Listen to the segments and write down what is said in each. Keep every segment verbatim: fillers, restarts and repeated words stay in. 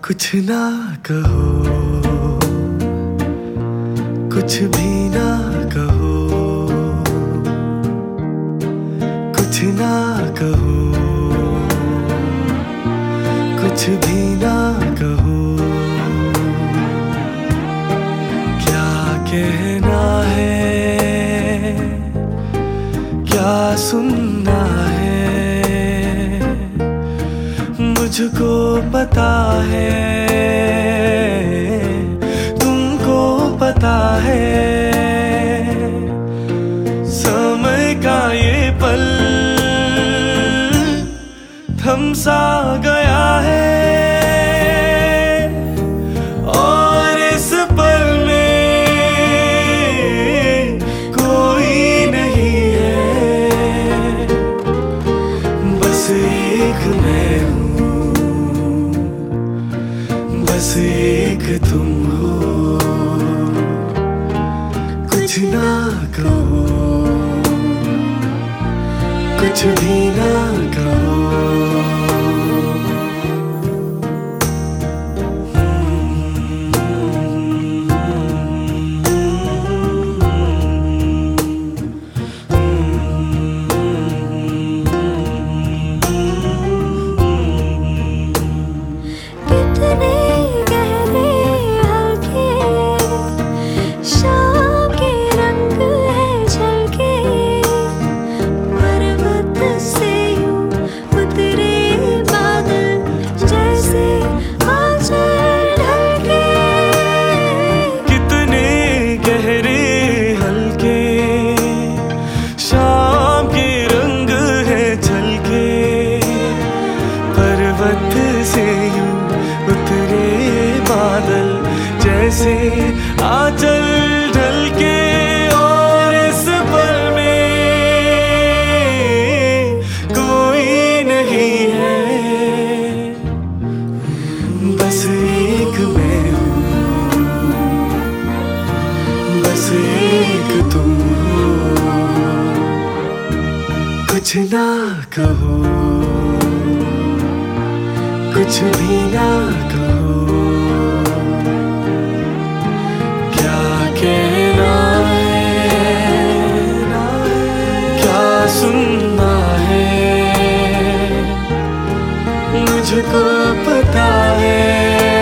कुछ ना कहो, कुछ भी ना कहो, कुछ ना कहो, कुछ भी ना कहो। क्या कहना है, क्या सुनना है, मुझको पता है, तुमको पता है। समय का ये पल थम सा गया है, और इस पल में कोई नहीं है, बस एक मैं हूँ, बस एक तुम हो। कुछ ना कहो, कुछ भी ना कहो। से यूं उतरे बादल जैसे आंचल ढलके, और इस पल में कोई नहीं है, बस एक मैं हूँ, बस एक तुम हो। कुछ ना कहो, कुछ भी ना कहो। क्या कहना है, क्या सुनना है, मुझको पता है,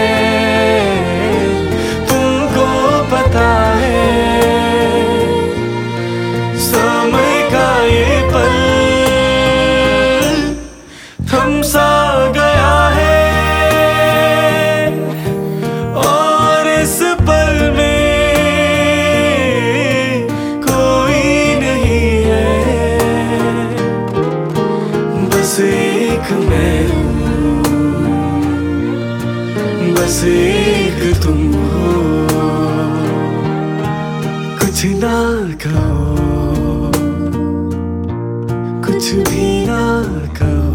तुमको पता है। समय का ये पल थम सा गया है, बस एक मैं हूँ, बस एक तुम हो। कुछ ना कहो, कुछ भी ना कहो।